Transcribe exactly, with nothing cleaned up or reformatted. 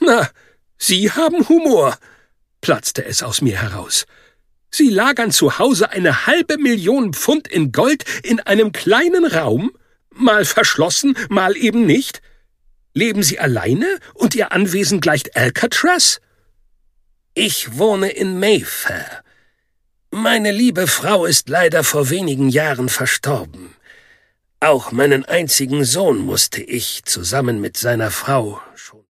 »Na, Sie haben Humor«, platzte es aus mir heraus. »Sie lagern zu Hause eine halbe Million Pfund in Gold in einem kleinen Raum? Mal verschlossen, mal eben nicht? Leben Sie alleine und Ihr Anwesen gleicht Alcatraz?« »Ich wohne in Mayfair. Meine liebe Frau ist leider vor wenigen Jahren verstorben. Auch meinen einzigen Sohn musste ich zusammen mit seiner Frau